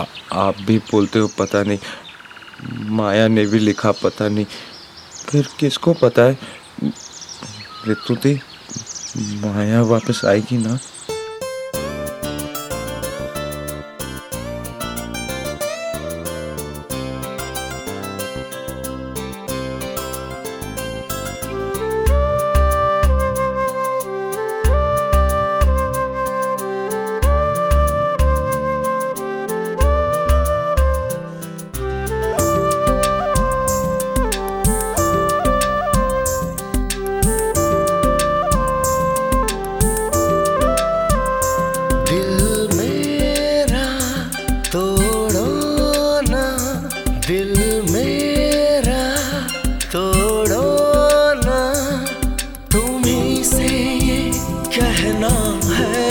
आप भी बोलते हो पता नहीं, माया ने भी लिखा पता नहीं, फिर किसको पता है ऋतु दी माया वापस आएगी ना? दिल मेरा तोड़ो ना, तुम्हीं से ये कहना है।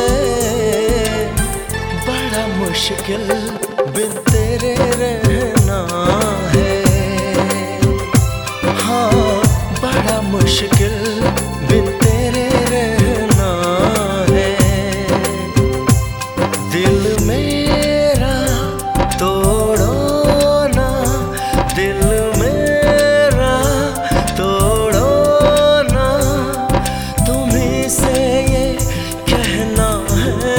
बड़ा मुश्किल बिन तेरे रहना है। हाँ, बड़ा मुश्किल बिन तेरे रहना है। दिल मेरा तोड़ो, दिल मेरा तोड़ो ना, तुम्हीं से ये कहना है।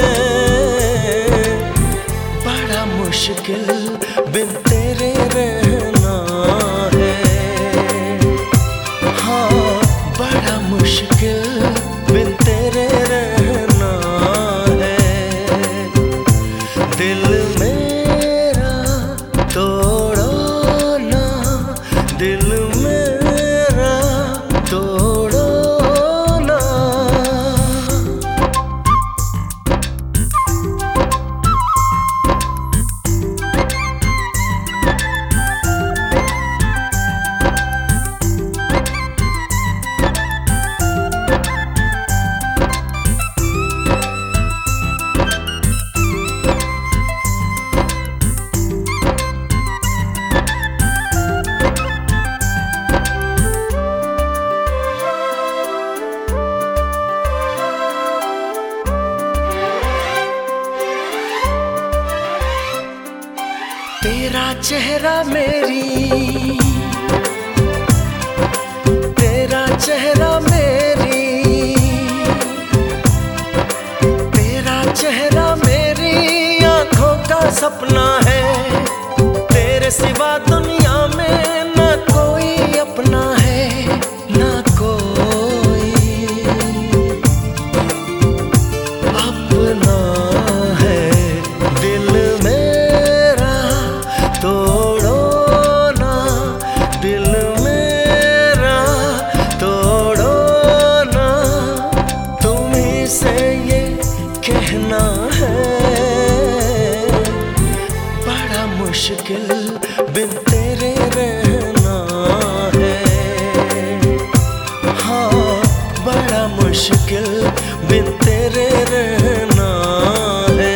बड़ा मुश्किल बिन तेरे रहना है। हाँ, बड़ा मुश्किल बिन तेरे रहना है। दिल मेरा तोड़ो, दिल मेरा तोड़ो ना। तेरा चेहरा मेरी, तेरा चेहरा मेरी, तेरा चेहरा मेरी आँखों का सपना है। तेरे सिवा दुनिया में न कोई अपना है, न कोई अपना है। दिल मेरा तोड़ो ना, दिल मेरा तोड़ो ना, तुम्हीं से ये कहना है। बड़ा मुश्किल बिन तेरे रहना है। हाँ, बड़ा मुश्किल बिन तेरे रहना है।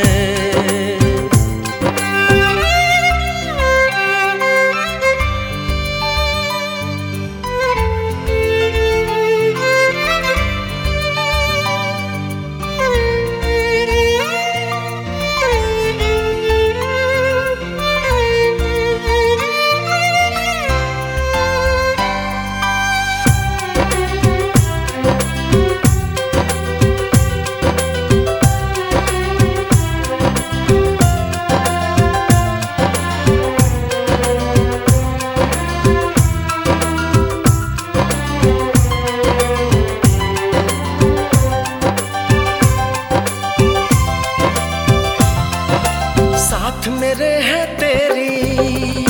साथ मेरे है तेरी,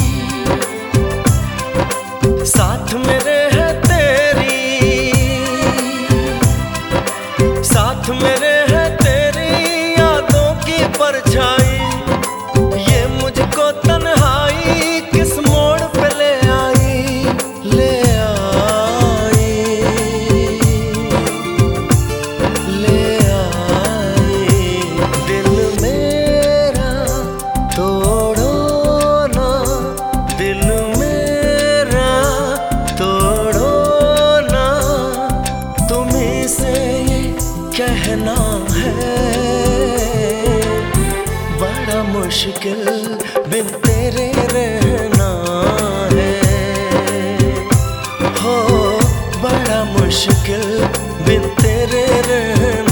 साथ मेरे है तेरी, साथ मेरे है तेरी यादों की परछाई। ये मुझको तन्हाई किस मोड़ पे ले आई, ले आई, ले आई। दिल मेरा तोड़ो ना, दिल मेरा तोड़ो ना, तुम्हीं से ये कहना है। मुश्किल बिन तेरे रहना है, हो बड़ा मुश्किल बिन तेरे रहना।